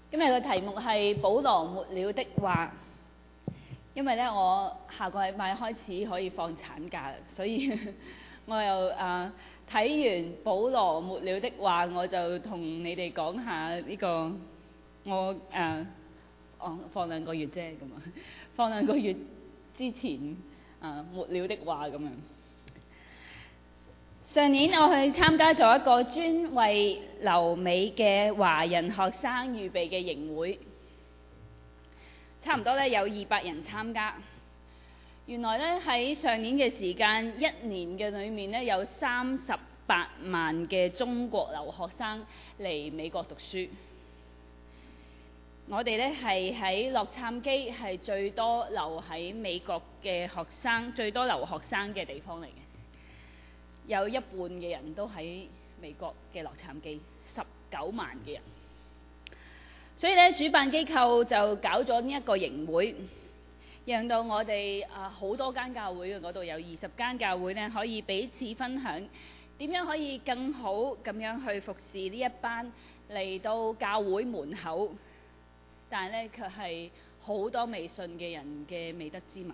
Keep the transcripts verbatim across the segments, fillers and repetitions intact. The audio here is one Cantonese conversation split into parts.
今日嘅題目係保羅末了的話，因為咧我下個禮拜開始可以放產假，所以我又啊睇完保羅末了的話，我就同你哋講下呢、這個我誒哦放兩個月啫咁啊，放兩個月之前啊末了的話咁樣。上年我去參加咗一個專為留美嘅華人學生預備嘅營會，差唔多咧有二百人參加。原來咧喺上年嘅時間，一年嘅裏面咧有三十八萬嘅中國留學生嚟美國讀書。我哋咧係喺洛杉磯係最多留喺美國嘅學生，最多留學生嘅地方嚟嘅。有一半嘅人都喺美國嘅洛杉磯，十九萬嘅人。所以咧，主辦機構就搞咗呢一個營會，讓到我哋啊好多間教會嘅嗰度有二十間教會咧，可以彼此分享點樣可以更好咁樣去服侍呢一班嚟到教會門口，但係咧卻係好多未信嘅人嘅未得之民。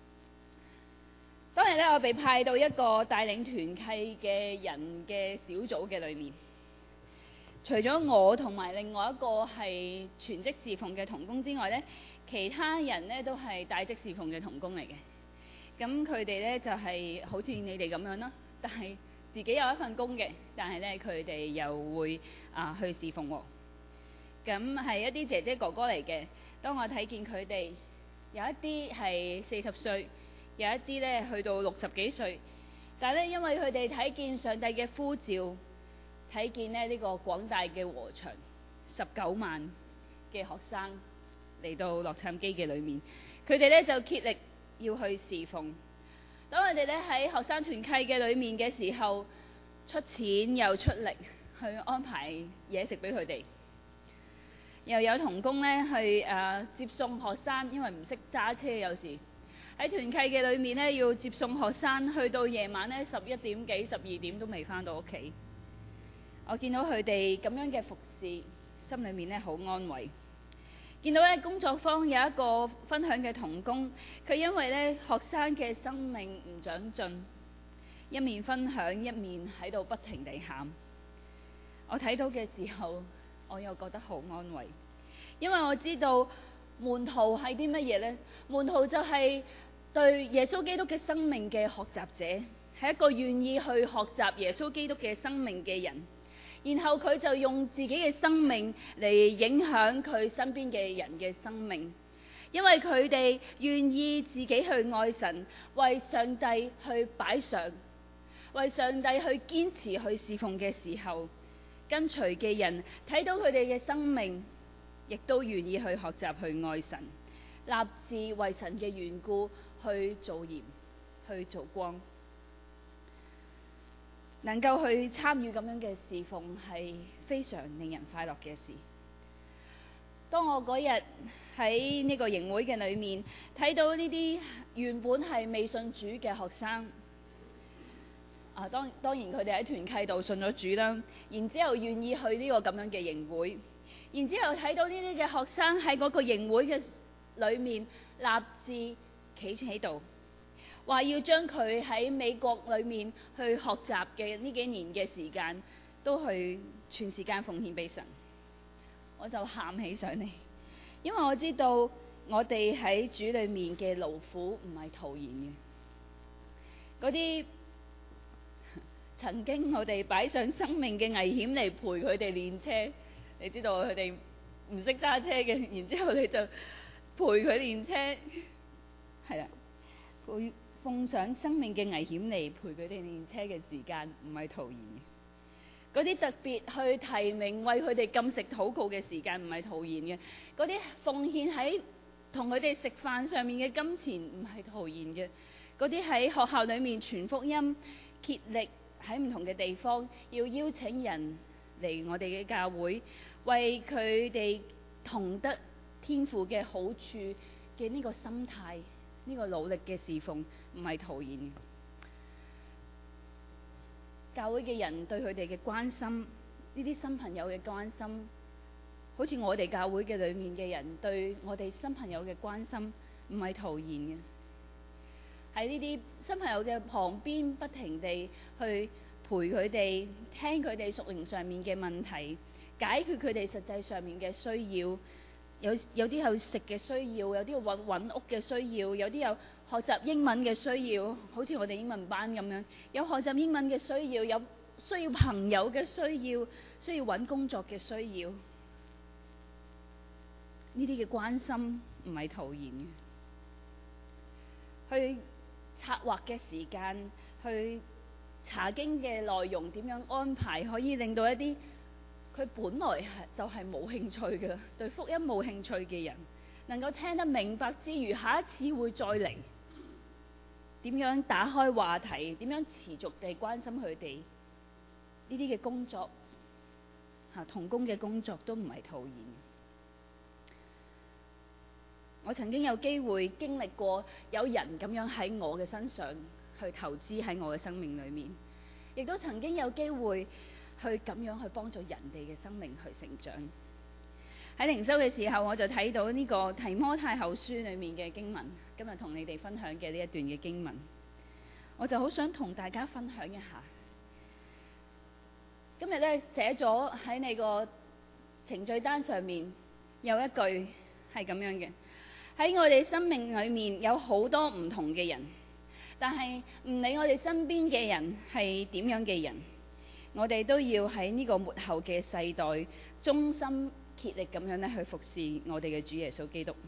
當日咧，我被派到一個帶領團契嘅人嘅小組嘅裏面，除咗我同埋另外一個係全職侍奉嘅同工之外咧，其他人咧都係帶職侍奉嘅同工嚟嘅。咁佢哋咧就係、是、好似你哋咁樣啦，但係自己有一份工嘅，但係咧佢哋又會啊去侍奉喎。咁係一啲姐姐哥哥嚟嘅。當我睇見佢哋有一啲係四十歲。有一啲咧去到六十幾歲，但係咧因為佢哋睇見上帝嘅呼召，睇見咧呢個廣大嘅禾場，十九萬嘅學生嚟到洛杉磯嘅裏面，佢哋咧就竭力要去侍奉。當佢哋咧喺學生團契嘅裏面嘅時候，出錢又出力去安排嘢食俾佢哋，又有同工咧去誒、呃、接送學生，因為唔識揸車有時。喺團契嘅裏面咧，要接送學生去到夜晚咧十一點幾、十二點都未返到屋企。我見到佢哋咁樣嘅服侍，心裏面咧好安慰。見到咧工作坊有一個分享嘅同工，佢因為咧學生嘅生命唔長進，一面分享一面喺度不停地喊。我睇到嘅時候，我又覺得好安慰，因為我知道門徒係啲乜嘢呢？門徒就係對耶穌基督嘅生命嘅學習者，係一個願意去學習耶穌基督嘅生命嘅人，然後佢就用自己嘅生命嚟影響佢身邊嘅人嘅生命，因為佢哋願意自己去愛神，為上帝去擺上，為上帝去堅持去侍奉嘅時候，跟隨嘅人睇到佢哋嘅生命，亦都願意去學習去愛神，立志為神嘅緣故去做鹽，去做光，能夠去參與咁樣嘅侍奉係非常令人快樂嘅事。當我嗰日喺呢個營會嘅裏面睇到呢啲原本係未信主嘅學生，啊當當然佢哋喺團契度信咗主啦，然之後願意去呢個咁樣嘅營會。然之後睇到呢啲嘅學生喺嗰個營會嘅裏面立志企喺度，話要將佢喺美國裏面去學習嘅呢幾年嘅時間，都去全時間奉獻俾神。我就喊起上嚟，因為我知道我哋喺主裏面嘅勞苦唔係徒然嘅。嗰啲曾經我哋擺上生命嘅危險嚟陪佢哋練車。你知道佢哋唔識揸車嘅，然之後你就陪佢練車，係啦，會奉上生命嘅危險嚟陪佢哋練車嘅時間唔係徒然嘅。嗰啲特別去提名為佢哋禁食禱告嘅時間唔係徒然嘅。嗰啲奉獻喺同佢哋食飯上面嘅金錢唔係徒然嘅。嗰啲喺學校裏面傳福音，竭力喺唔同嘅地方要邀請人嚟我哋嘅教會，為佢哋同得天父嘅好處嘅呢個心態，呢個努力嘅侍奉唔係徒然嘅。教會嘅人對佢哋嘅關心，呢啲新朋友嘅關心， 好似我哋教會嘅裏面嘅人對我哋新朋友嘅關心唔係徒然嘅，喺呢啲新朋友嘅旁邊不停地去陪佢哋，聽佢哋屬靈上面嘅問題，解決佢哋實際上面嘅需要。有有啲有食嘅需要，有啲有揾揾屋嘅需要，有啲有學習英文嘅需要，好似我哋英文班咁樣，有學習英文嘅需要，有需要朋友嘅需要，需要揾工作嘅需要。呢啲嘅關心唔係徒然嘅，去策劃嘅時間，去查經嘅內容點樣安排，可以令到一啲佢本來係就係冇興趣嘅，對福音冇興趣嘅人，能夠聽得明白之餘，下一次會再嚟。點樣打開話題？點樣持續地關心佢哋？呢啲嘅工作，嚇同工嘅工作都唔係徒然。我曾經有機會經歷過有人咁樣喺我嘅身上去投資喺我嘅生命裏面，亦都曾經有機會去咁樣去幫助人哋嘅生命去成長。喺靈修嘅時候，我就睇到呢個提摩太後書裏面嘅經文，今日同你哋分享嘅呢一段嘅經文，我就好想同大家分享一下。今日咧寫咗喺你個程序單上面有一句係咁樣嘅：喺我哋生命裏面有好多唔同嘅人，但係唔理我哋身邊嘅人係點樣嘅人，我哋都要喺呢個末後嘅世代忠心竭力咁樣咧去服侍我哋嘅主耶穌基督。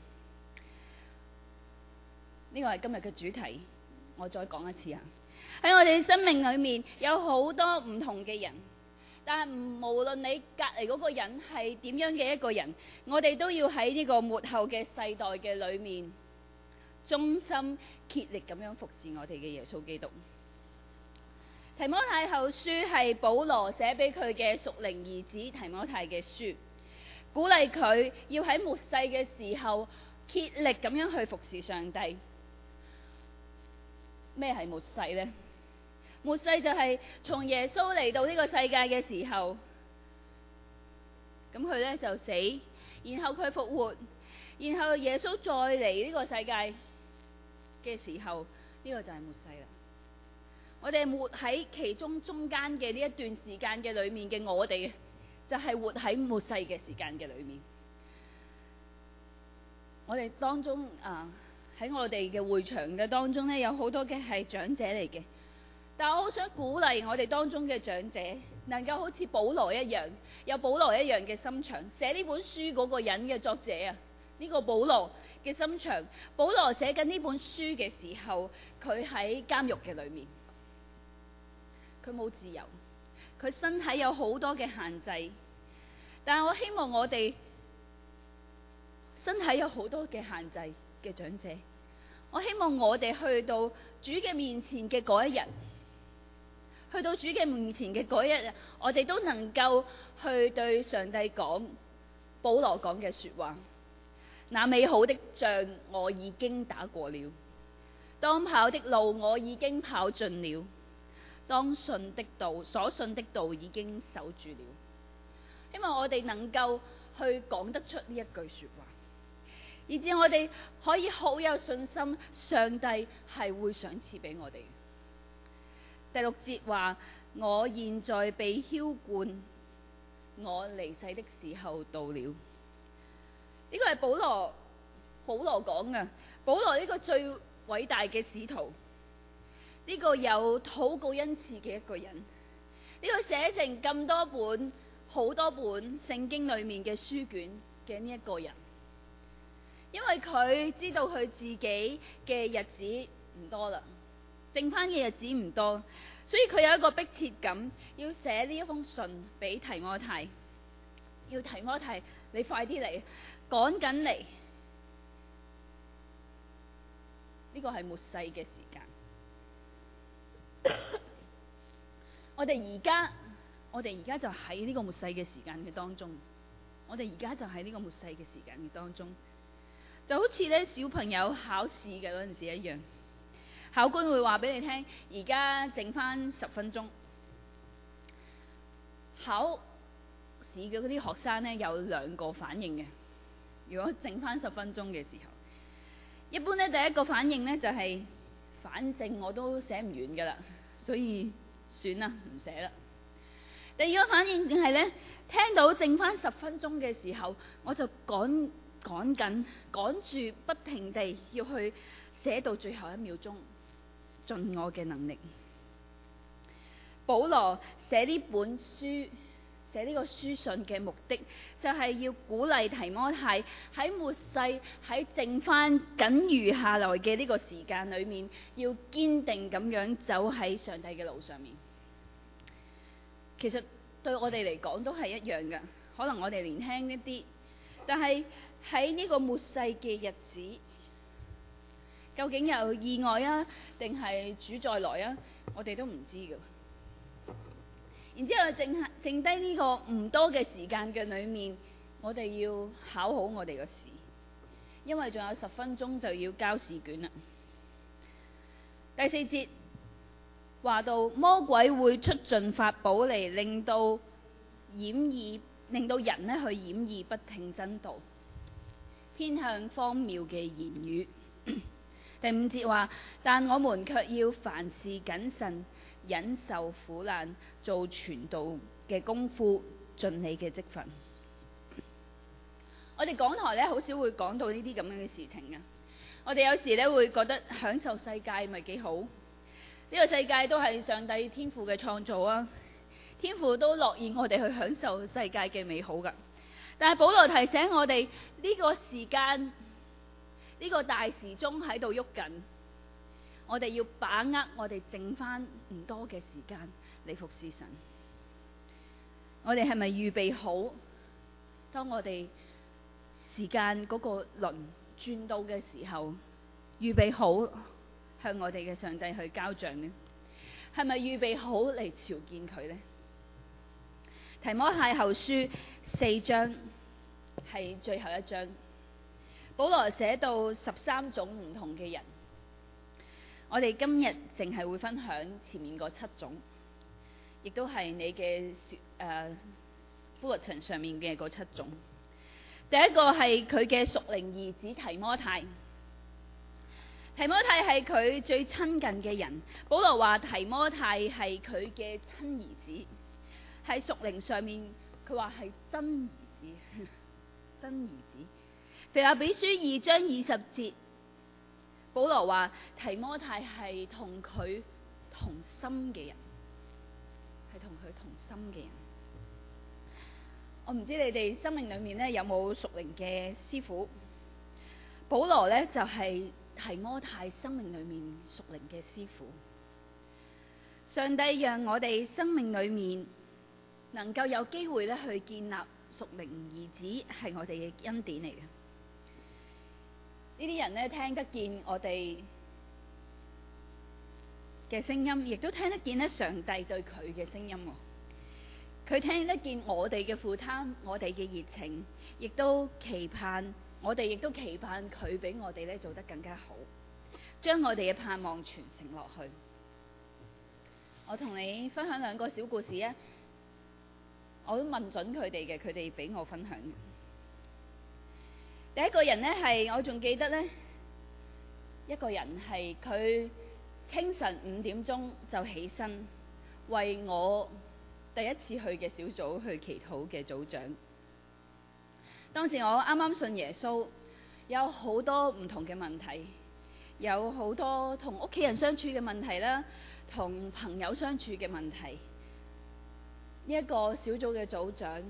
呢個係今日嘅主題，我再講一次啊！喺我哋生命裏面有好多唔同嘅人，但係無論你隔籬嗰個人係點樣嘅一個人，我哋都要喺呢個末後嘅世代嘅裏面忠心竭力咁樣服侍我哋嘅耶穌基督。提摩太後書係保羅寫俾佢嘅屬靈兒子提摩太嘅書，鼓勵佢要喺末世嘅時候竭力咁樣去服侍上帝。咩係末世呢？末世就係從耶穌嚟到呢個世界嘅時候，咁佢咧就死，然後佢復活，然後耶穌再嚟呢個世界嘅時候，呢個就係末世啦。我哋活喺其中中間嘅呢一段時間嘅裏面嘅我哋，就係活喺末世嘅時間嘅裏面。我哋當中啊，喺我哋嘅會場嘅當中呢，有好多嘅係長者嚟嘅。但我好想鼓勵我哋當中嘅長者，能夠好似保羅一樣，有保羅一樣嘅心腸。寫呢本書嗰個人嘅作者啊，呢個保羅嘅心腸。保羅寫緊呢本書嘅時候，佢喺監獄嘅裏面，佢冇自由，佢身體有好多嘅限制。但係我希望我哋身體有好多嘅限制嘅長者，我希望我哋去到主嘅面前嘅嗰一日，去到主嘅面前嘅嗰一日，我哋都能夠去對上帝講保羅講嘅說話。那美好的仗我已經打過了，當跑的路我已經跑盡了，當信的道所信的道已經守住了。希望我哋能夠去講得出呢一句說話，以致我哋可以好有信心，上帝係會賞賜俾我哋。第六節話：我現在被澆灌，我離世的時候到了。呢個係保羅保羅講嘅。保羅呢個最偉大嘅使徒，呢個有禱告恩賜嘅一個人，呢個寫成咁多本好多本聖經裏面嘅書卷嘅呢一個人，因為佢知道佢自己嘅日子唔多啦，剩翻嘅日子唔多，所以佢有一個迫切感，要寫呢一封信俾提摩太，要提摩太你快啲嚟，趕緊嚟。呢個係末世嘅時間。我哋而家，我哋而家就喺呢個末世嘅時間嘅當中。我哋而家就喺呢個末世嘅時間嘅當中，就好似咧小朋友考試嘅嗰陣時一樣。考官會話俾你聽，而家剩翻十分鐘，考試嘅嗰啲學生呢，有兩個反應嘅。如果剩翻十分鐘嘅時候，一般呢，第一個反應呢，就係、是、反正我都寫唔完噶啦，所以算啦，唔寫啦。第二個反應係呢，聽到剩翻十分鐘嘅時候，我就趕趕緊趕住不停地要去寫到最後一秒鐘，盡我嘅能力。保羅寫呢本書，寫呢個書信嘅目的，就係要鼓勵提摩太喺末世，喺剩翻僅餘下來嘅呢個時間裏面，要堅定咁樣走喺上帝嘅路上面。其實對我哋嚟講都係一樣嘅，可能我哋年輕一啲，但係喺呢個末世嘅日子，究竟有意外啊，定係主再來啊？我哋都唔知㗎。然之後剩剩低呢個唔多嘅時間嘅裏面，我哋要考好我哋嘅試，因為仲有十分鐘就要交試卷啦。第四節話到魔鬼會出盡法寶嚟，令到掩耳，令到人呢去掩耳不聽真道，偏向荒謬嘅言語。第五節話，但我們卻要凡事謹慎，忍受苦難，做傳道嘅功夫，盡你嘅職分。我哋講台咧好少會講到呢啲咁樣嘅事情嘅。我哋有時咧會覺得享受世界咪幾好？呢個世界都係上帝天父嘅創造啊，天父都樂意我哋去享受世界嘅美好噶。但係保羅提醒我哋，呢個時間，呢個大時鐘喺度喐緊，我哋要把握我哋剩翻唔多嘅時間嚟服侍神。我哋係咪預備好？當我哋時間嗰個輪轉到嘅時候，預備好向我哋嘅上帝去交賬呢？係咪預備好嚟朝見佢呢？提摩太後書四章係最後一章，保羅寫到十三種唔同嘅人。我哋今日淨係會分享前面嗰七種，亦都係你嘅誒 bulletin 上面嘅嗰七種。第一個係佢嘅屬靈兒子提摩太。提摩太係佢最親近嘅人。保羅話提摩太係佢嘅親兒子，喺屬靈上面佢話係真兒子，真兒子。腓立比書二章二十節，保羅話提摩太係同佢同心嘅人，係同佢同心嘅人。我唔知你哋生命裏面咧有冇屬靈嘅師傅？保羅咧就係、是、提摩太生命裏面屬靈嘅師傅。上帝讓我哋生命裏面能夠有機會咧去建立屬靈兒子，係我哋嘅恩典嚟嘅。呢啲人咧聽得見我哋嘅聲音，亦都聽得見咧上帝對佢嘅聲音。佢聽得見我哋嘅負擔，我哋嘅熱情，亦都期盼我哋，亦都期盼佢俾我哋咧做得更加好，將我哋嘅盼望傳承落去。我同你分享兩個小故事啊！我都問準佢哋嘅，佢哋俾我分享。第一個人呢，係我仲記得呢，一個人係佢清晨五點鐘就起身，為我第一次去嘅小組去祈禱嘅組長。當時我啱啱信耶穌，有好多唔同嘅問題，有好多同屋企人相處嘅問題啦，同朋友相處嘅問題。呢一個小組嘅組長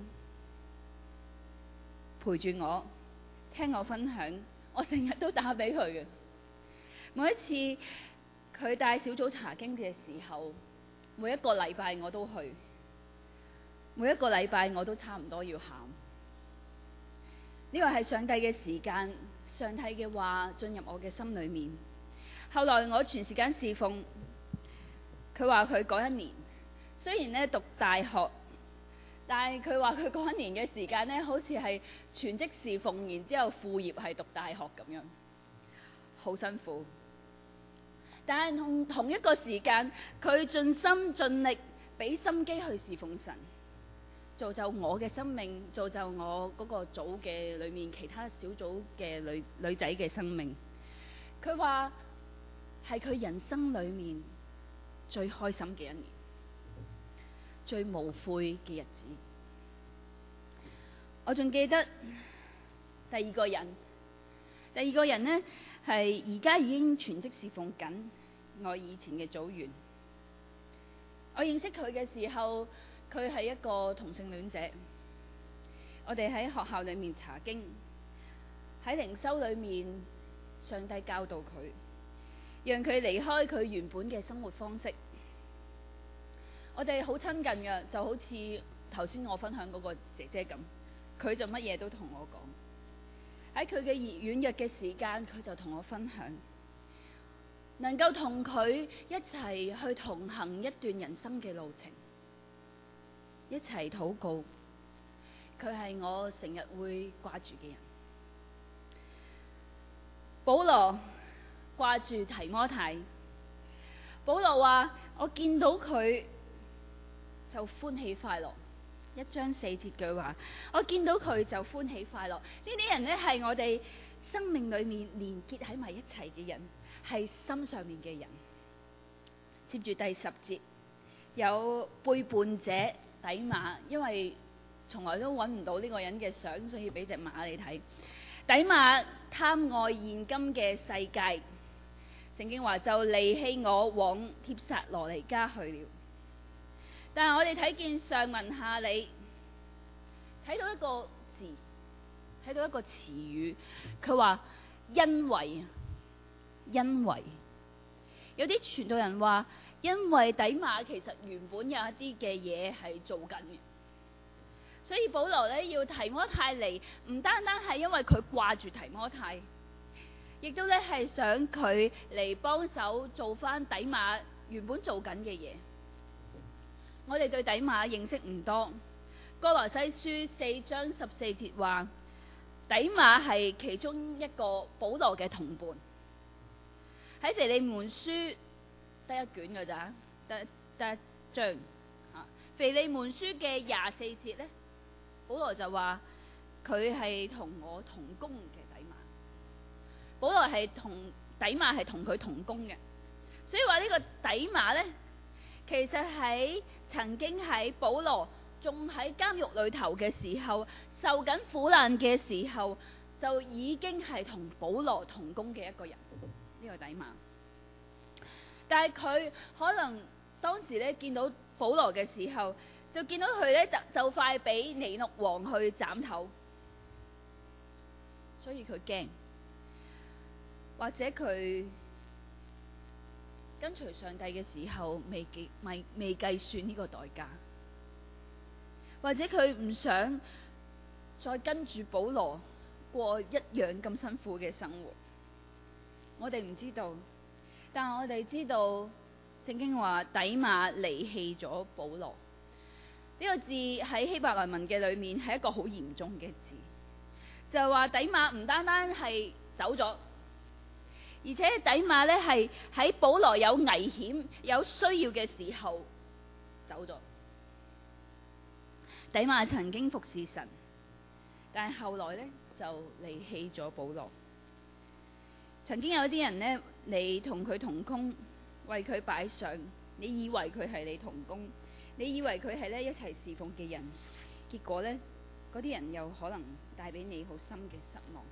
陪住我，聽我分享，我成日都打俾佢嘅。每一次佢帶小組查經嘅時候，每一個禮拜我都去，每一個禮拜我都差唔多要喊。呢個係上帝嘅時間，上帝嘅話進入我嘅心裏面。後來我全時間侍奉，佢話佢嗰一年雖然咧讀大學，但係佢話佢嗰一年嘅時間咧，好似係全職侍奉，然之後副業係讀大學咁樣，好辛苦。但係同同一個時間，佢盡心盡力俾心機去侍奉神， 造就我嘅生命，造就我嗰個組嘅裏面其他小組嘅女女仔嘅生命。佢話係佢人生裏面最開心嘅一年，最無悔嘅日子。我仲記得第二個人，第二個人呢係而家已經全職侍奉緊我以前嘅組員。我認識佢嘅時候，佢係一個同性戀者。我哋喺學校裏面查經，喺靈修裏面，上帝教導佢，讓佢離開佢原本嘅生活方式。我哋好親近嘅，就好似頭先我分享嗰個姐姐咁，佢就乜嘢都同我講。喺佢嘅軟弱嘅時間，佢就同我分享，能夠同佢一齊去同行一段人生嘅路程，一齊禱告。佢係我成日會掛住嘅人。保羅掛住提摩太。保羅話：我見到佢就歡喜快樂。一章四節句話，我見到佢就歡喜快樂。呢啲人呢，係我哋生命裏面連結喺埋一齊嘅人，係心上面嘅人。接住第十節，有背叛者底馬，因為從來都揾唔到呢個人嘅相，所以俾隻馬你睇。底馬貪愛現今嘅世界，聖經話就離棄我，往帖撒羅尼迦去了。但係我哋睇見上文下理，睇到一個字，睇到一個詞語，佢話因為，因為有啲傳道人話，因為底馬其實原本有一啲嘅嘢係做緊嘅，所以保羅咧要提摩太嚟，唔單單係因為佢掛住提摩太，亦都咧係想佢嚟幫手做翻底馬原本做緊嘅嘢。我哋對底馬認識唔多，歌羅西書四章十四節話，底馬係其中一個保羅嘅同伴。喺腓利門書得一卷㗎咋，得得一章。啊，腓利門書嘅廿四節呢，保羅就話佢係同我同工嘅底馬。保羅係同底馬係同佢同工嘅，所以話呢個底馬呢，其實喺曾經喺保羅仲喺監獄裏頭嘅時候，受緊苦難嘅時候，就已經係同保羅同工嘅一個人，呢個底馬。但係佢可能當時咧見到保羅嘅時候，就見到佢咧就就快俾尼祿王去斬頭，所以佢驚，或者佢跟隨上帝嘅時候未計未未計算呢個代價，或者佢唔想再跟住保羅過一樣咁辛苦嘅生活。我哋唔知道，但我哋知道聖經話底馬離棄咗保羅，呢個字喺希伯來文嘅裏面係一個好嚴重嘅字，就係話底馬唔單單係走咗，而且底馬咧係喺保羅有危險有需要嘅時候走咗。底馬曾經服侍神，但係後來咧就離棄咗保羅。曾經有啲人呢，你同佢同工，為佢擺上，你以為佢係你同工，你以為佢係咧一齊侍奉嘅人，結果呢，嗰啲人又可能帶俾你好深嘅失望。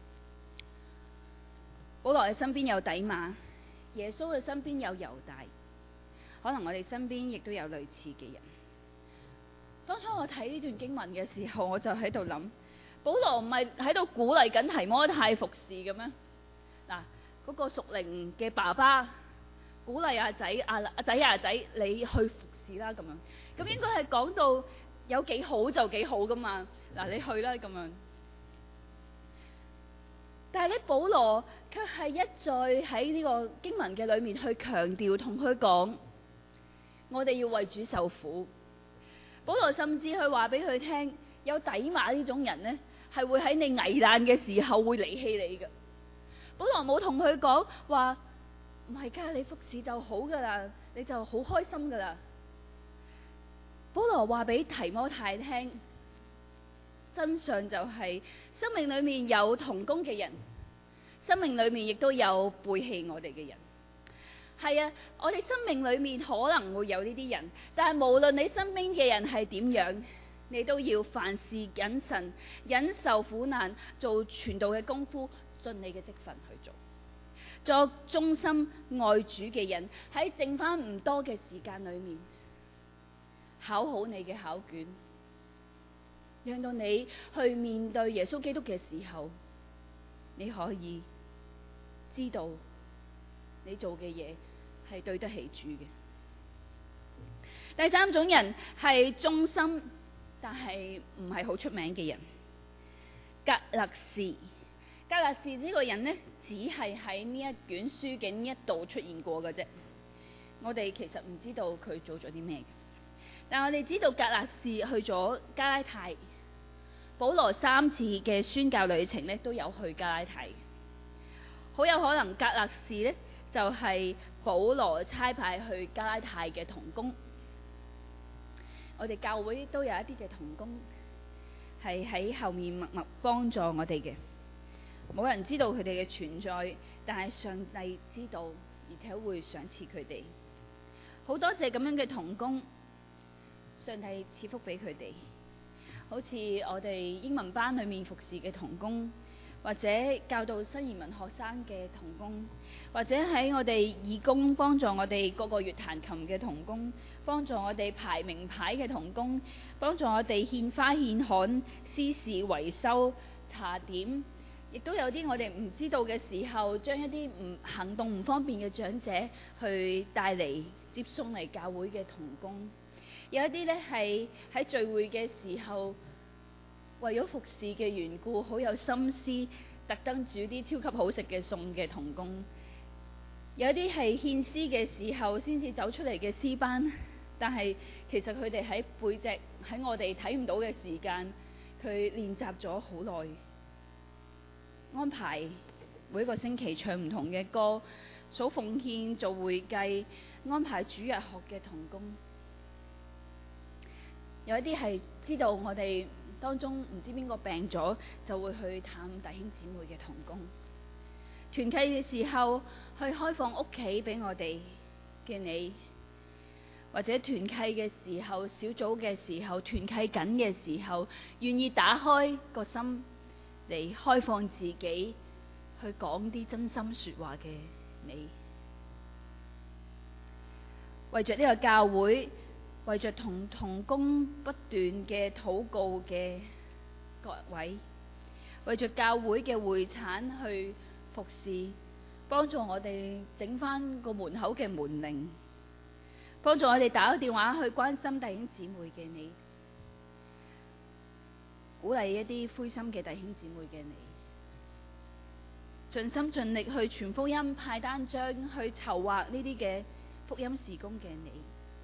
保羅嘅身邊有底馬，耶穌嘅身邊有猶大，可能我哋身邊亦都有類似嘅人。當初我睇呢段經文嘅時候，我就喺度諗，保羅唔係喺度鼓勵緊提摩太服侍嘅咩？嗱，嗰個屬靈嘅爸爸鼓勵阿仔，阿阿仔阿仔，你去服侍啦咁樣。咁應該係講到有幾好就幾好噶嘛。嗱，你去啦咁樣。但係咧，保羅卻係一再喺呢個經文嘅裏面去強調，同佢講，我哋要為主受苦。保羅甚至去話俾佢聽，有底馬呢種人呢，係會喺你危難嘅時候會離棄你嘅。保羅冇同佢講話，唔係噶，你服侍就好噶啦，你就好開心噶啦。保羅話俾提摩太聽， 真相就係生命裏面有同工嘅人，生命裏面亦都有背棄我哋嘅人。係啊，我哋生命裏面可能會有呢啲人，但係無論你身邊嘅人係點樣，你都要凡事謹慎，忍受苦難，做傳道嘅功夫，盡你嘅職分去做，作忠心愛主嘅人。喺剩翻唔多嘅時間裏面，考好你嘅考卷，讓到你去面對耶穌基督嘅時候，你可以知道你做嘅嘢係對得起主嘅。第三種人係忠心但係唔係好出名嘅人。革勒士，革勒士呢個人呢，只係喺呢一卷書嘅呢一度出現過嘅啫。我哋其實唔知道佢做咗啲咩嘅，但我哋知道革勒士去咗加拉太，保羅三次嘅宣教旅程呢都有去加拉太，好有可能革勒士呢就係保羅差派去加拉太嘅同工。我哋教會都有一啲嘅同工係喺後面默默幫助我哋嘅，冇人知道佢哋嘅存在，但係上帝知道，而且會賞賜佢哋。好多謝咁樣嘅同工，上帝賜福俾佢哋。好似我哋英文班裏面服侍嘅同工，或者教導新移民學生嘅同工，或者喺我哋義工幫助我哋個個月彈琴嘅同工，幫助我哋排名牌嘅同工，幫助我哋獻花獻刊、司事維修、茶點，亦都有啲我哋唔知道嘅時候，將一啲唔行動唔方便嘅長者去帶嚟接送嚟教會嘅同工。有一啲呢係喺聚會嘅時候，為咗服侍嘅緣故，好有心思，特登煮啲超級好食嘅餸嘅同工。有啲係獻詩嘅時候先至走出嚟嘅詩班，但係其實佢哋喺背脊，喺我哋睇唔到嘅時間，佢練習咗好耐，安排每一個星期唱唔同嘅歌，數奉獻，做會計，安排主日學嘅同工。有一啲係知道我哋當中唔知邊個病咗，就會去探弟兄姊妹嘅同工。團契嘅時候去開放屋企俾我哋嘅你，或者團契嘅時候、小組嘅時候、團契緊嘅時候，願意打開個心嚟開放自己去講啲真心說話嘅你，為着呢個教會，為着同同工不斷嘅禱告嘅各位，為着教會嘅會產去服侍，幫助我哋整翻個門口嘅門鈴，幫助我哋打個電話去關心弟兄姊妹嘅你，鼓勵一啲灰心嘅弟兄姊妹嘅你，盡心盡力去傳福音、派單張、去籌劃呢啲嘅福音事工嘅你。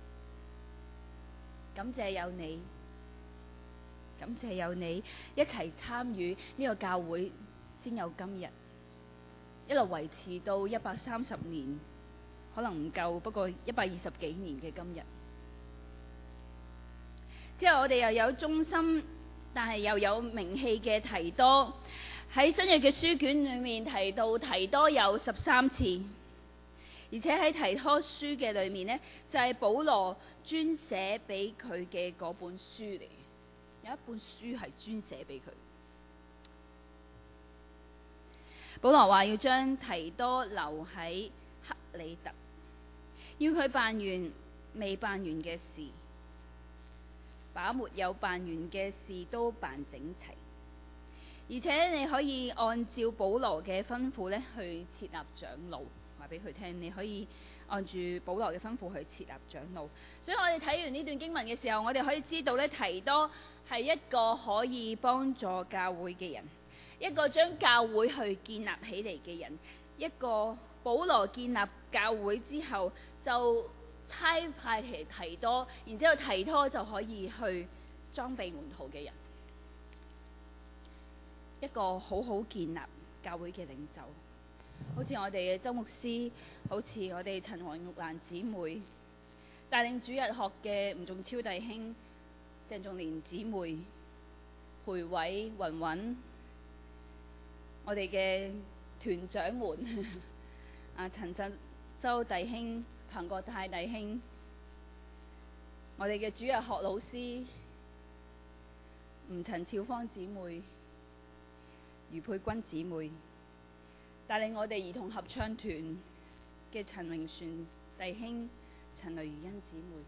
感謝有你，感謝有你一齊參與呢個教會，先有今日，一路維持到一百三十年，可能唔夠，不過一百二十幾年嘅今日。之後我哋又有忠心，但係又有名氣嘅提多，喺新約嘅書卷裏面提到提多有十三次。而且喺提多書嘅裏面呢，就係、是、保羅專寫俾佢嘅嗰本書嚟，有一本書係專寫俾佢。保羅話要將提多留喺克里特，要佢辦完未辦完嘅事，把沒有辦完嘅事都辦整齊。而且你可以按照保羅嘅吩咐咧去設立長老。話俾佢聽，你可以按住保羅嘅吩咐去設立長老。所以我哋睇完呢段經文嘅時候，我哋可以知道咧，提多係一個可以幫助教會嘅人，一個將教會去建立起嚟嘅人，一個保羅建立教會之後就差派嚟提多，然之後提多就可以去裝備門徒嘅人，一個好好建立教會嘅領袖。好似我哋嘅周牧師，好似我哋陳黃玉蘭姊妹，帶領主日學嘅吳仲超弟兄、鄭仲蓮姊妹， 培偉、雲雲，我哋嘅團長們，啊陳振洲弟兄、彭國泰弟兄，我哋嘅主日學老師吳陳俏芳姊妹、余佩君姊妹，帶領我哋兒童合唱團嘅陳榮璇弟兄、陳雷如欣姊妹，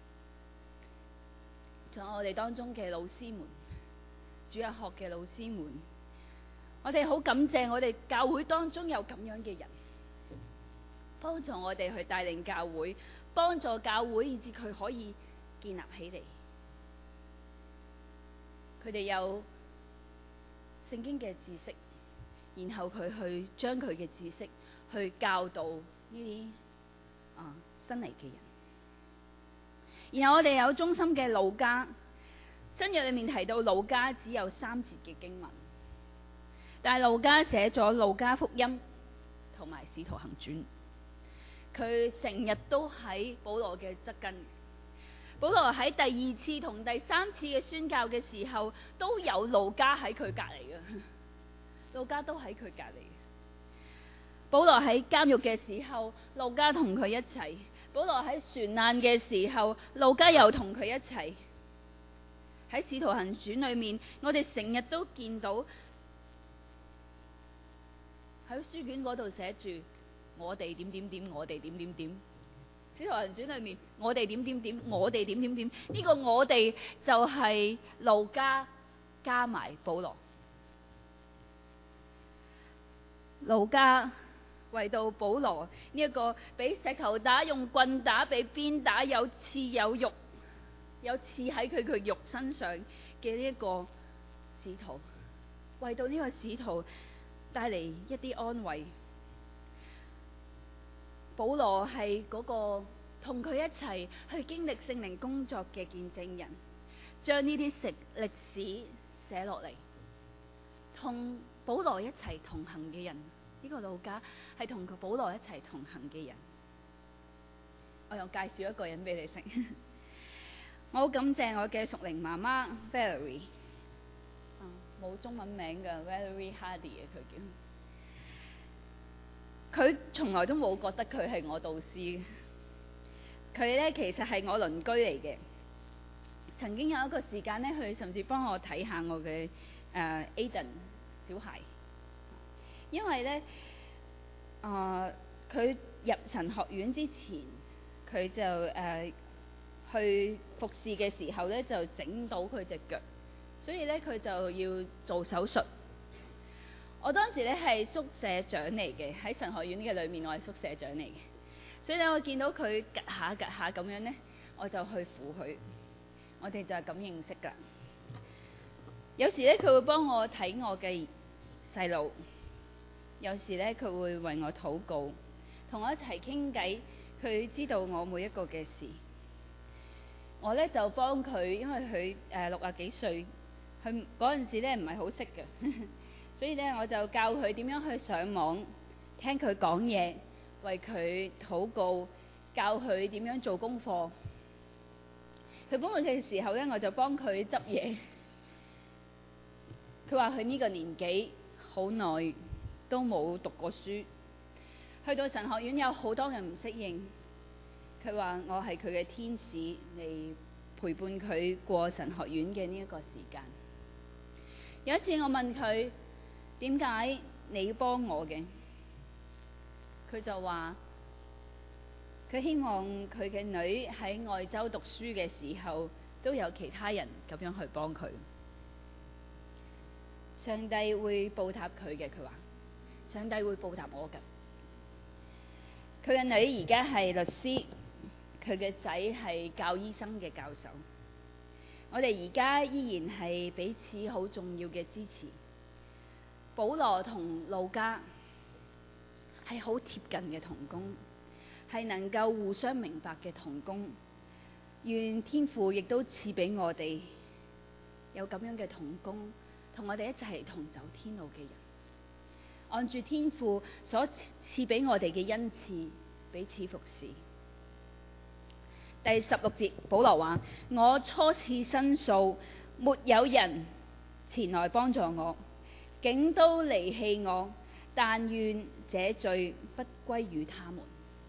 仲有我哋當中嘅老師們、主日學嘅老師們，我哋好感謝我哋教會當中有咁樣嘅人，幫助我哋去帶領教會，幫助教會以至佢可以建立起嚟。佢哋有聖經嘅知識，然後佢去將佢嘅知識去教導呢啲啊新嚟嘅人。然後我哋有忠心嘅路加，新約裏面提到路加只有三節嘅經文，但係路加寫咗路加福音同埋使徒行傳，佢成日都喺保羅嘅側跟。保羅喺第二次同第三次嘅宣教嘅時候，都有路加喺佢隔籬嘅，路加都喺佢隔籬。保羅喺監獄嘅時候，路加同佢一齊；保羅喺船難嘅時候，路加又同佢一齊。喺使徒行傳裏面，我哋成日都見到喺書卷嗰度寫住我哋點點點，我哋點點點。使徒行傳裏面，我哋點點點，我哋點點點，呢個我哋就係路加加埋保羅。路加為到保羅呢一個俾石頭打、用棍打、俾鞭打、有刺有肉、有刺喺佢佢肉身上嘅呢一個使徒，為到呢個使徒帶嚟一啲安慰。保羅係嗰個同佢一齊去經歷聖靈工作嘅見證人，將呢啲歷歷史寫落嚟。同保羅一齊同行嘅人，呢個路加係同佢保羅一齊同行嘅人。我又介紹一個人俾你識。我好感謝我嘅屬靈媽媽 Valerie，冇中文名嘅 Valerie Hardy 嘅佢叫。佢從來都冇覺得佢係我導師，佢呢其實係我鄰居嚟嘅。曾經有一個時間呢，佢甚至幫我睇下我嘅誒、呃、Aiden 小孩，因為呢，啊佢入神學院之前，佢就誒、呃、去服侍嘅時候呢，就整到佢隻腳，所以呢，佢就要做手術。我當時咧係宿舍長嚟嘅，喺神學院嘅裏面，我係宿舍長嚟嘅，所以咧我見到佢趌下趌下咁樣呢，我就去扶佢，我哋就係咁認識噶。有時咧佢會幫我睇我嘅細路，有時咧佢會為我禱告，同我一齊傾偈，佢知道我每一個嘅事。我咧就幫佢，因為佢誒六啊幾歲，佢嗰陣時咧唔係好識嘅。所以咧，我就教佢點樣去上網聽佢講嘢，為佢禱告，教佢點樣做功課。佢幫我嘅時候咧，我就幫佢執嘢。佢話佢呢個年紀好耐都冇讀過書，去到神學院有好多人唔適應。佢話我係佢嘅天使嚟陪伴佢過神學院嘅呢一個時間。有一次我問佢，點解你幫我嘅？佢就話佢希望佢嘅女喺外州讀書嘅時候都有其他人咁樣去幫佢。上帝會報答佢嘅，佢話上帝會報答我㗎。佢嘅女而家係律師，佢嘅仔係教醫生嘅教授。我哋而家依然係彼此好重要嘅支持。保羅同路加係好貼近嘅同工，係能夠互相明白嘅同工。願天父亦都賜俾我哋有咁樣嘅同工，同我哋一齊同走天路嘅人，按住天父所賜俾我哋嘅恩賜，彼此服侍。第十六節，保羅話：我初次申訴，沒有人前來幫助我，竟都離棄我，但願這罪不歸於他們。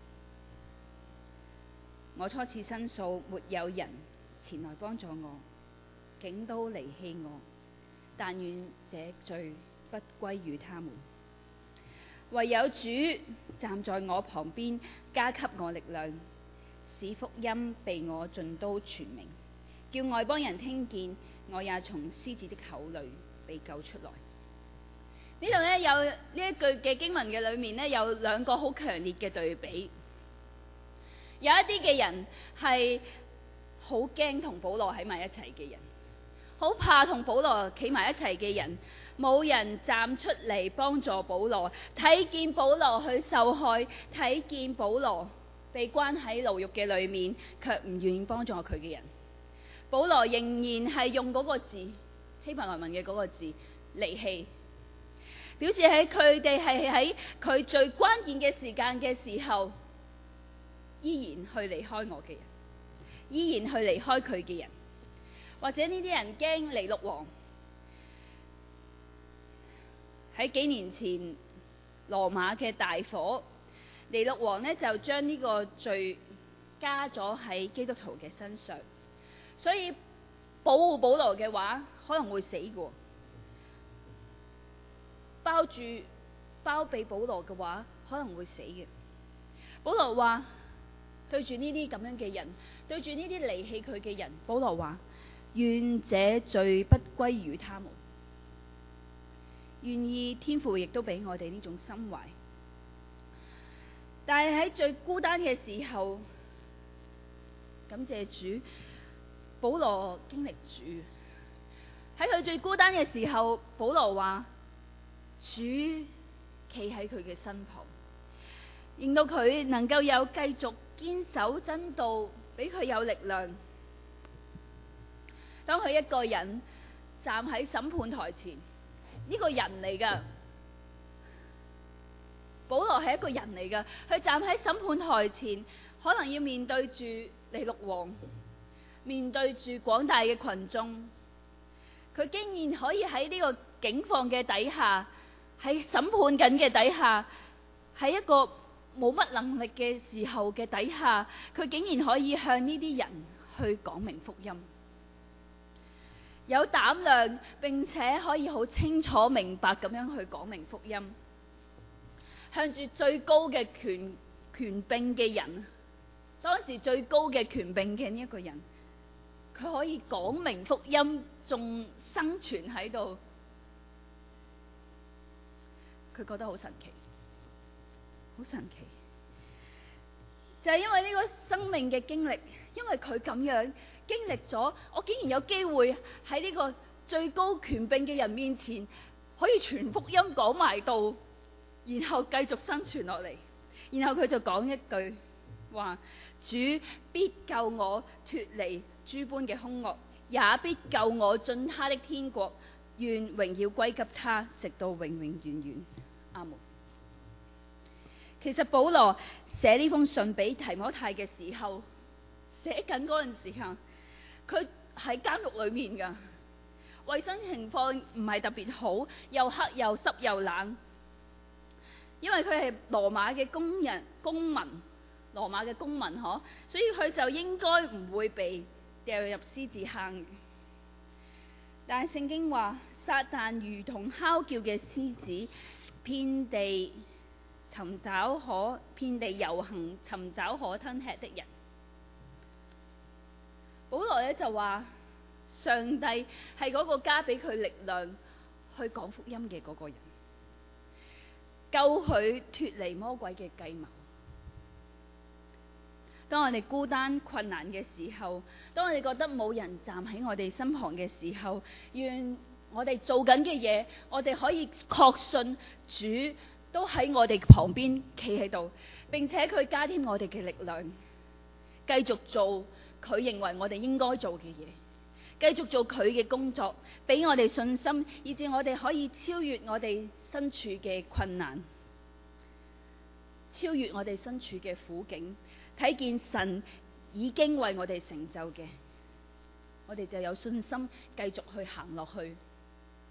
我初次申訴，沒有人前來幫助我，竟都離棄我，但願這罪不歸於他們。唯有主站在我旁邊，加給我力量，使福音被我盡都傳明，叫外邦人聽見，我也從獅子的口裏被救出來。呢度呢，有呢一句嘅經文嘅裏面呢，有兩個好強烈嘅對比。有一啲嘅人係好驚同保羅喺埋一齊嘅人，好怕同保羅企埋一齊嘅人，冇人站出嚟幫助保羅，睇見保羅去受害，睇見保羅被關喺牢獄嘅裏面，卻唔願意幫助佢嘅人。保羅仍然係用嗰個字，希伯來文嘅嗰個字離棄，表示喺佢哋係喺佢最關鍵嘅時間嘅時候，依然去離開我嘅人，依然去離開佢嘅人。或者呢啲人驚尼祿王，喺幾年前羅馬嘅大火，尼祿王呢就將呢個罪加咗喺基督徒嘅身上，所以保護保羅嘅話可能會死嘅，包住包庇保羅嘅話可能會死嘅。保羅話對住呢啲咁樣嘅人，對住呢啲離棄佢嘅人，保羅話願這罪不歸於他們。願意天父亦都俾我哋呢種心懷。但係喺最孤單嘅時候，感謝主，保羅經歷主。喺佢最孤單嘅時候，保羅話主企喺佢嘅身旁，令到佢能夠有繼續堅守真道，俾佢有力量。當佢一個人站喺審判台前，呢個人嚟噶，保羅係一個人嚟噶，佢站喺審判台前，可能要面對住尼祿王，面對住廣大嘅群眾，佢竟然可以喺呢個境況嘅底下，喺審判緊嘅底下，喺一個冇乜能力嘅時候嘅底下，佢竟然可以向呢啲人去講明福音，有膽量，並且可以好清楚明白咁樣去講明福音，向住最高嘅權權柄嘅人，當時最高嘅權柄嘅呢一個人，佢可以講明福音，仲生存喺度，佢覺得好神奇，好神奇，就係因為呢個生命嘅經歷，因為佢咁樣經歷咗，我竟然有機會喺呢個最高權柄嘅人面前，可以傳福音講埋道，然後繼續生存落嚟。然後佢就講一句話：主必救我脫離諸般嘅兇惡，也必救我進他的天國，願榮耀歸給他，直到永永遠遠。阿門。其實保羅寫呢封信俾提摩太嘅時候，寫緊嗰陣時候，佢喺監獄裏面噶，衛生情況唔係特別好，又黑又濕又冷。因為佢係羅馬嘅工人公民，羅馬嘅公民嗬，所以佢就應該唔會被掉入獅子坑。但係聖經話，撒旦如同哮叫嘅獅子，遍地尋找可遍地遊行，尋找可吞吃的人。保羅咧就話，上帝係嗰個加俾佢力量去講福音嘅嗰個人，救佢脫離魔鬼嘅計謀。當我哋孤單困難嘅時候，當我哋覺得冇人站喺我哋身旁嘅時候，願我哋做緊嘅嘢，我哋可以確信主都喺我哋旁邊企喺度，並且佢加添我哋嘅力量，繼續做佢認為我哋應該做嘅嘢，繼續做佢嘅工作，俾我哋信心，以致我哋可以超越我哋身處嘅困難，超越我哋身處嘅苦境，睇見神已經為我哋成就嘅，我哋就有信心繼續去行落去，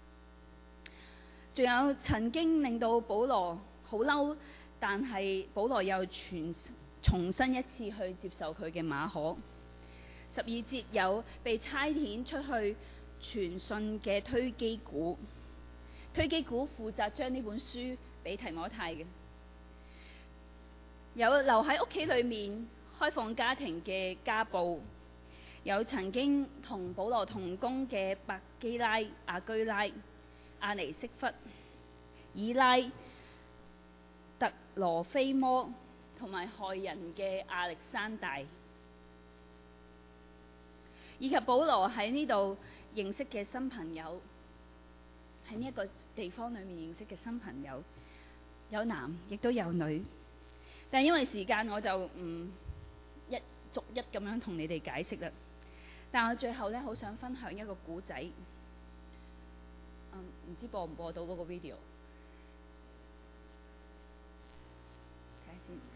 仲有曾經令到保羅好嬲，但係保羅又全重新一次去接受佢嘅馬可。十二節有被差遣出去傳信嘅推基古，推基古負責將呢本書俾提摩太嘅。有留喺屋企裏面開放家庭嘅家暴，有曾經同保羅同工嘅百基拉、亞居拉、阿尼色弗、以拉、特羅菲摩，同埋害人嘅亞歷山大，以及保羅喺呢度認識嘅新朋友，喺呢一個地方裏面認識嘅新朋友，有男亦都有女，但因為時間我就唔一逐一咁樣同你哋解釋啦。但我最後咧好想分享一個故仔，嗯，唔知播唔播到嗰個 video？ 睇下先。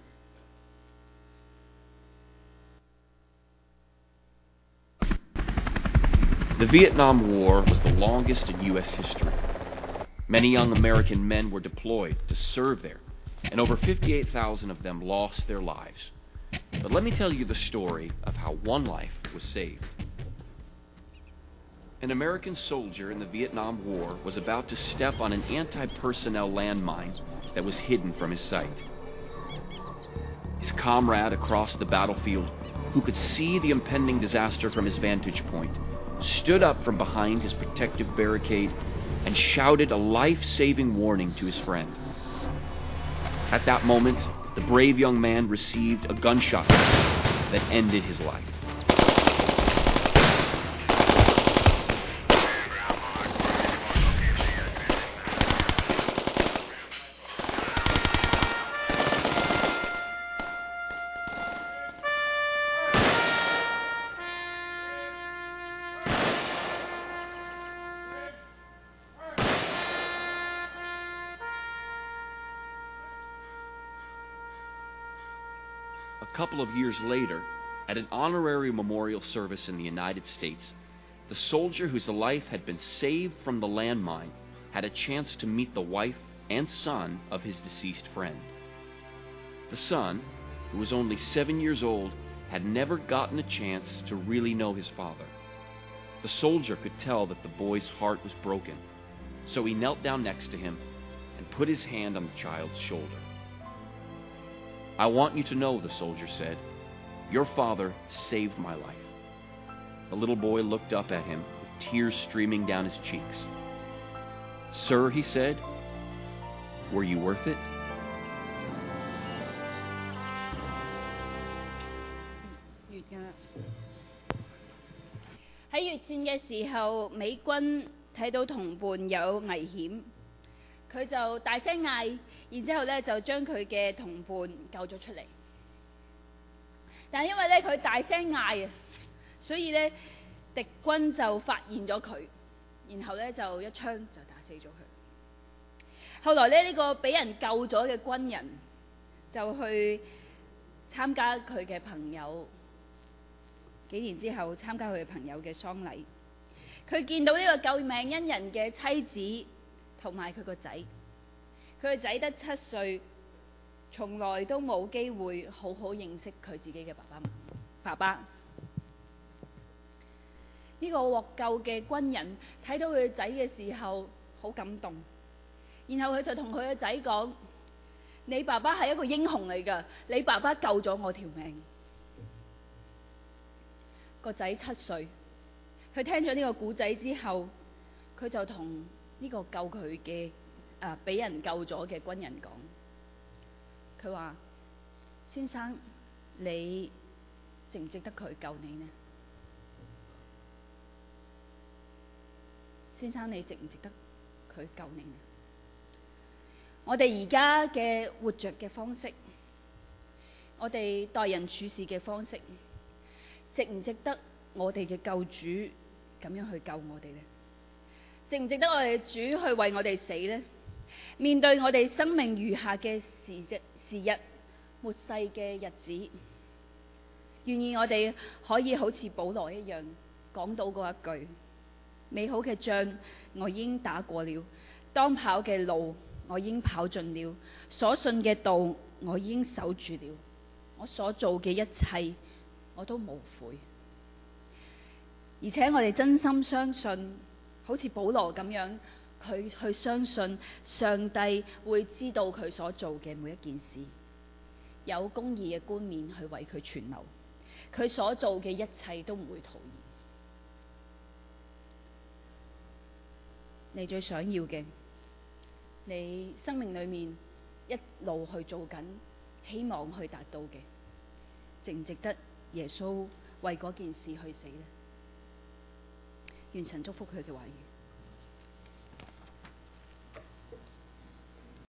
The Vietnam War was the longest in U S history. Many young American men were deployed to serve there, and over fifty-eight thousand of them lost their lives. But let me tell you the story of how one life was saved. An American soldier in the Vietnam War was about to step on an anti-personnel landmine that was hidden from his sight. His comrade across the battlefield, who could see the impending disaster from his vantage point, stood up from behind his protective barricade and shouted a life-saving warning to his friend. At that moment, the brave young man received a gunshot that ended his life. A couple of years later, at an honorary memorial service in the United States, the soldier whose life had been saved from the landmine had a chance to meet the wife and son of his deceased friend. The son, who was only seven years old, had never gotten a chance to really know his father. The soldier could tell that the boy's heart was broken, so he knelt down next to him and put his hand on the child's shoulder. "I want you to know," the soldier said, "your father saved my life." The little boy looked up at him with tears streaming down his cheeks. "Sir," he said, "were you worth it?" 完㗎啦。喺越戰嘅時候，美軍睇到同伴有危險，佢就大聲嗌，然之後咧就將佢嘅同伴救咗出嚟。但係因為咧佢大聲嗌啊，所以咧敵軍就發現咗佢，然後咧就一槍就打死咗佢。後來咧呢個俾人救咗嘅軍人就去參加佢嘅朋友，幾年之後參加佢嘅朋友嘅喪禮。佢見到呢個救命恩人嘅妻子同埋佢個仔，佢個仔得七歲，從來都冇機會好好認識佢自己嘅爸爸。爸爸呢個獲救嘅軍人睇到佢個仔嘅時候好感動，然後佢就同佢個仔講：你爸爸係一個英雄嚟㗎，你爸爸救咗我條命。個仔七歲，佢聽咗呢個故仔之後，佢就同呢個救佢嘅啊俾人救咗嘅軍人講，佢話：先生，你值唔值得佢救你呢？先生，你值唔值得佢救你呢？我哋而家嘅活着嘅方式，我哋待人處事嘅方式，值唔值得我哋嘅救主咁樣去救我哋呢？值唔值得我哋主去為我哋死呢？面對我哋生命餘下嘅時日、時日末世嘅日子，願意我哋可以好似保羅一樣講到嗰一句：美好嘅仗我已經打過了， 當跑嘅路我已經跑盡了，所信嘅道我已經守住了，我所做嘅一切我都無悔。而且我哋真心相信，好似保羅咁樣，佢去相信上帝會知道佢所做嘅每一件事，有公義嘅冠冕去為佢存留，佢所做嘅一切都唔會徒然。你最想要嘅，你生命裏面一路去做緊，希望去達到嘅，值唔值得耶穌為嗰件事去死呢？願神祝福佢嘅話語。